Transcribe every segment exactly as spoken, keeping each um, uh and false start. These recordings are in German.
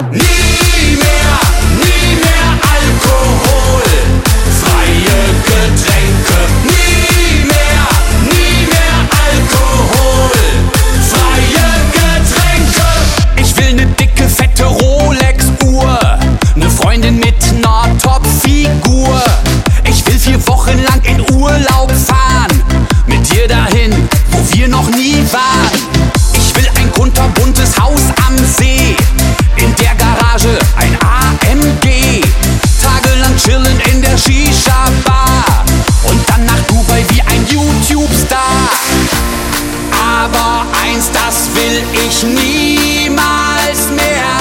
Nie mehr, nie mehr Alkohol, freie Getränke. Nie mehr, nie mehr Alkohol, freie Getränke. Ich will ne dicke, fette Rolex-Uhr, ne Freundin mit ner Top-Figur. Ich will vier Wochen lang in Urlaub fahren, mit dir dahin, wo wir noch nie waren. Ich will ein kunterbuntes Haus am See, in der Garage ein A M G. Tagelang chillen in der Shisha-Bar und dann nach Dubai wie ein YouTube-Star. Aber eins, das will ich niemals mehr.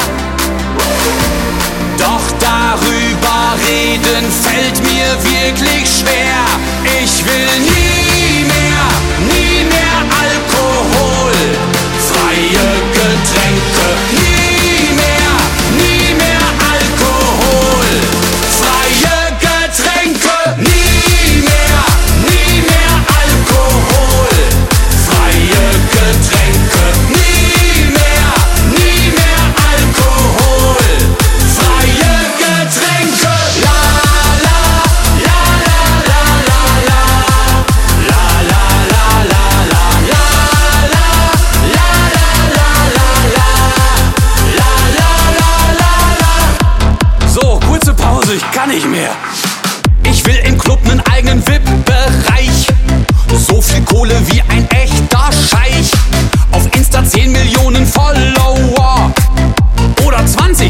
Doch darüber reden fällt mir wirklich schwer. Ich will nie mehr, nie mehr Alkohol, freie Getränke. Nie mehr, nie mehr Alkohol, freie Getränke. Nie mehr, nie mehr Alkohol, freie Getränke. Nie mehr, nie mehr Alkohol, freie Getränke. La la la la la la la la la la la la la la la la la. So, kurze Pause, ich kann nicht mehr. Ich will im Club nen eigenen V I P-Bereich, so viel Kohle wie ein echter Scheich. Auf Insta zehn Millionen Follower oder zwanzig